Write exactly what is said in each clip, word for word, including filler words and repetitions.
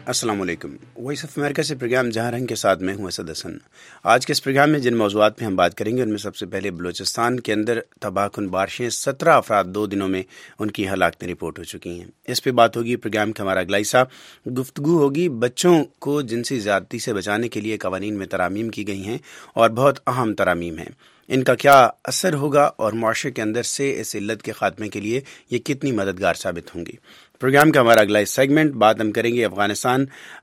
السلام علیکم۔ Voice of America سے پروگرام جہاں رنگ کے ساتھ میں ہوں اسد حسن۔ آج کے اس پروگرام میں جن موضوعات پہ ہم بات کریں گے ان میں سب سے پہلے بلوچستان کے اندر تباہ کن بارشیں، سترہ افراد دو دنوں میں ان کی ہلاکتیں رپورٹ ہو چکی ہیں۔ اس پہ بات ہوگی۔ پروگرام کا ہمارا اگلا حصہ گفتگو ہوگی بچوں کو جنسی زیادتی سے بچانے کے لیے قوانین میں ترامیم کی گئی ہیں اور بہت اہم ترامیم ہیں، ان کا کیا اثر ہوگا اور معاشرے کے اندر سے اس علت کے خاتمے کے لیے یہ کتنی مددگار ثابت ہوں گی۔ پروگرام کا ہمارا اگلا سیگمنٹ بات ہم کریں گے افغانستان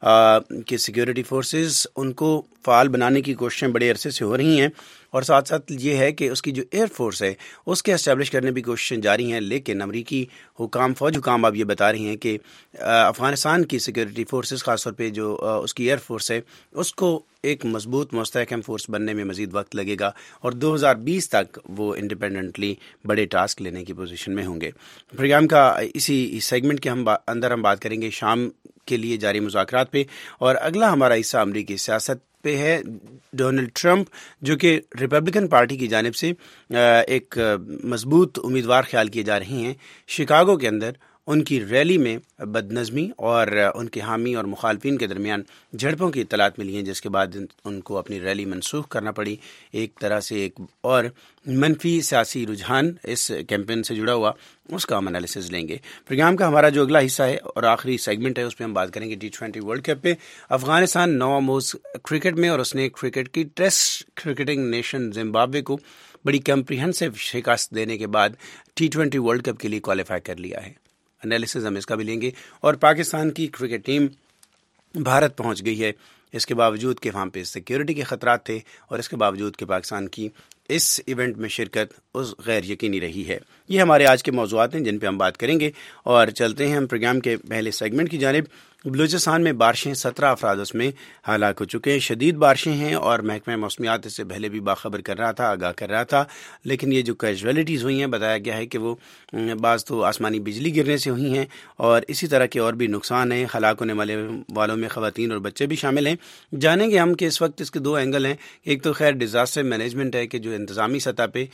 کے سیکیورٹی فورسز، ان کو فعال بنانے کی کوششیں بڑے عرصے سے ہو رہی ہیں اور ساتھ ساتھ یہ ہے کہ اس کی جو ایئر فورس ہے اس کے اسٹیبلش کرنے کی کوششیں جاری ہیں، لیکن امریکی حکام فوج حکام اب یہ بتا رہے ہیں کہ افغانستان کی سیکیورٹی فورسز خاص طور پہ جو اس کی ایئر فورس ہے اس کو ایک مضبوط مستحکم فورس بننے میں مزید وقت لگے گا اور دو ہزار بیس تک وہ انڈیپینڈنٹلی بڑے ٹاسک لینے کی پوزیشن میں ہوں گے۔ پروگرام کا اسی سیگمنٹ کے ہم با اندر ہم بات کریں گے شام کے لیے جاری مذاکرات پہ، اور اگلا ہمارا حصہ امریکی سیاست پہ ہے۔ ڈونلڈ ٹرمپ جو کہ ریپبلکن پارٹی کی جانب سے ایک مضبوط امیدوار خیال کیے جا رہے ہیں، شکاگو کے اندر ان کی ریلی میں بدنظمی اور ان کے حامی اور مخالفین کے درمیان جھڑپوں کی اطلاعات ملی ہیں، جس کے بعد ان کو اپنی ریلی منسوخ کرنا پڑی۔ ایک طرح سے ایک اور منفی سیاسی رجحان اس کیمپین سے جڑا ہوا، اس کا ہم انالیسز لیں گے۔ پروگرام کا ہمارا جو اگلا حصہ ہے اور آخری سیگمنٹ ہے اس پہ ہم بات کریں گے ٹی ٹوینٹی ورلڈ کپ پہ۔ افغانستان نو موز کرکٹ میں اور اس نے کرکٹ کی ٹیسٹ کرکٹنگ نیشن زمبابوے کو بڑی کمپریہنسو شکست دینے کے بعد ٹی ٹوینٹی ورلڈ کپ کے لیے کوالیفائی کر لیا ہے۔ انالیسز ہم اس کا بھی لیں گے، اور پاکستان کی کرکٹ ٹیم بھارت پہنچ گئی ہے، اس کے باوجود کہ وہاں پہ سیکیورٹی کے خطرات تھے اور اس کے باوجود کہ پاکستان کی اس ایونٹ میں شرکت اس غیر یقینی رہی ہے۔ یہ ہمارے آج کے موضوعات ہیں جن پہ ہم بات کریں گے، اور چلتے ہیں ہم پروگرام کے پہلے سیگمنٹ کی جانب۔ بلوچستان میں بارشیں، سترہ افراد اس میں ہلاک ہو چکے ہیں، شدید بارشیں ہیں، اور محکمہ موسمیات اس سے پہلے بھی باخبر کر رہا تھا، آگاہ کر رہا تھا، لیکن یہ جو کیجویلٹیز ہوئی ہیں بتایا گیا ہے کہ وہ بعض تو آسمانی بجلی گرنے سے ہوئی ہیں اور اسی طرح کے اور بھی نقصان ہیں۔ ہلاک ہونے والے والوں میں خواتین اور بچے بھی شامل ہیں۔ جانیں گے ہم کہ اس وقت اس کے دو اینگل ہیں، ایک تو خیر ڈیزاسٹر مینجمنٹ ہے کہ جو انتظامی سطح پہ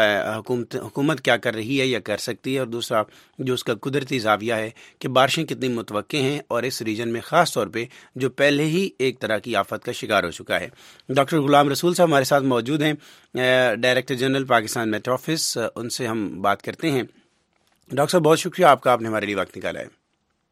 حکومت حکومت کیا کر رہی ہے یا کر سکتی ہے، اور دوسرا جو اس کا قدرتی زاویہ ہے کہ بارشیں کتنی متوقع ہیں اور اس ریجن میں خاص طور پہ جو پہلے ہی ایک طرح کی آفت کا شکار ہو چکا ہے۔ ڈاکٹر غلام رسول صاحب ہمارے ساتھ موجود ہیں، director general Pakistan Met office, ان سے ہم بات کرتے ہیں۔ ڈاکٹر صاحب بہت شکریہ آپ کا، آپ نے ہمارے لیے وقت نکالا ہے۔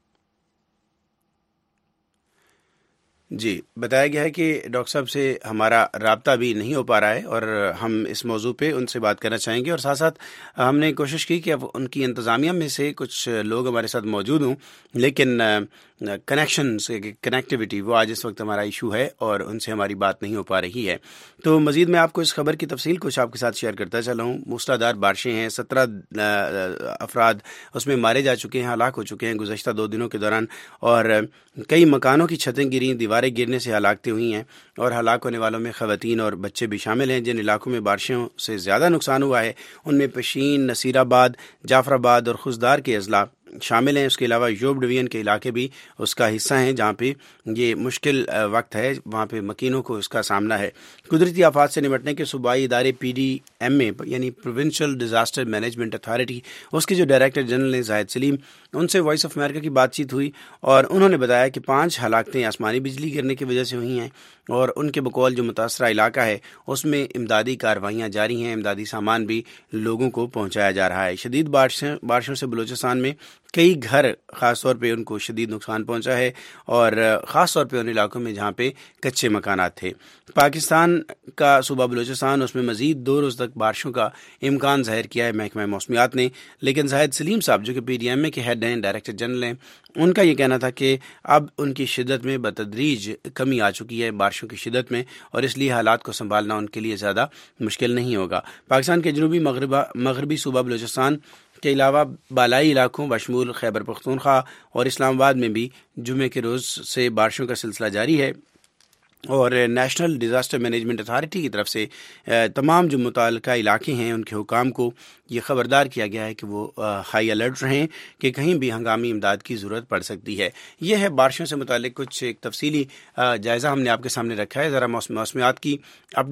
جی، بتایا گیا ہے کہ ڈاکٹر صاحب سے ہمارا رابطہ بھی نہیں ہو پا رہا ہے اور ہم اس موضوع پہ ان سے بات کرنا چاہیں گے، اور ساتھ ساتھ ہم نے کوشش کی کہ اب ان کی انتظامیہ میں سے کچھ لوگ ہمارے ساتھ موجود ہوں، لیکن کنیکشن سے کنیکٹیوٹی وہ آج اس وقت ہمارا ایشو ہے اور ان سے ہماری بات نہیں ہو پا رہی ہے۔ تو مزید میں آپ کو اس خبر کی تفصیل کچھ آپ کے ساتھ شیئر کرتا چلا ہوں۔ موسلادھار بارشیں ہیں، سترہ افراد اس میں مارے جا چکے ہیں، ہلاک ہو چکے ہیں گزشتہ دو دنوں کے دوران، اور کئی مکانوں کی چھتیں گریں، دیواریں گرنے سے ہلاکتیں ہوئی ہیں، اور ہلاک ہونے والوں میں خواتین اور بچے بھی شامل ہیں۔ جن علاقوں میں بارشوں سے زیادہ نقصان ہوا ہے ان میں پشین، نصیر آباد، جعفر آباد اور خزدار کے اضلاع شامل ہیں۔ اس کے علاوہ یوب ڈویژن کے علاقے بھی اس کا حصہ ہیں جہاں پہ یہ مشکل وقت ہے، وہاں پہ مکینوں کو اس کا سامنا ہے۔ قدرتی آفات سے نمٹنے کے صوبائی ادارے پی ڈی ایم اے یعنی پروونشل ڈیزاسٹر مینجمنٹ اتھارٹی، اس کے جو ڈائریکٹر جنرل ہیں زاہد سلیم، ان سے وائس آف امریکہ کی بات چیت ہوئی اور انہوں نے بتایا کہ پانچ ہلاکتیں آسمانی بجلی گرنے کی وجہ سے ہوئی ہیں، اور ان کے بقول جو متاثرہ علاقہ ہے اس میں امدادی کارروائیاں جاری ہیں، امدادی سامان بھی لوگوں کو پہنچایا جا رہا ہے۔ شدید بارشیں بارشوں سے بلوچستان میں کئی گھر خاص طور پہ ان کو شدید نقصان پہنچا ہے، اور خاص طور پہ ان علاقوں میں جہاں پہ کچے مکانات تھے۔ پاکستان کا صوبہ بلوچستان، اس میں مزید دو روز تک بارشوں کا امکان ظاہر کیا ہے محکمہ موسمیات نے، لیکن زاہد سلیم صاحب جو کہ پی ڈی ایم اے کے ہیڈ ہیں، ڈائریکٹر جنرل ہیں، ان کا یہ کہنا تھا کہ اب ان کی شدت میں بتدریج کمی آ چکی ہے بارشوں کی شدت میں، اور اس لیے حالات کو سنبھالنا ان کے لیے زیادہ مشکل نہیں ہوگا۔ پاکستان کے جنوبی مغربی صوبہ بلوچستان کے علاوہ بالائی علاقوں بشمول خیبر پختونخوا اور اسلام آباد میں بھی جمعے کے روز سے بارشوں کا سلسلہ جاری ہے، اور نیشنل ڈیزاسٹر مینجمنٹ اتھارٹی کی طرف سے تمام جو متعلقہ علاقے ہیں ان کے حکام کو یہ خبردار کیا گیا ہے کہ وہ ہائی الرٹ رہیں کہ کہیں بھی ہنگامی امداد کی ضرورت پڑ سکتی ہے۔ یہ ہے بارشوں سے متعلق کچھ ایک تفصیلی جائزہ ہم نے آپ کے سامنے رکھا ہے۔ ذرا موسمیات کی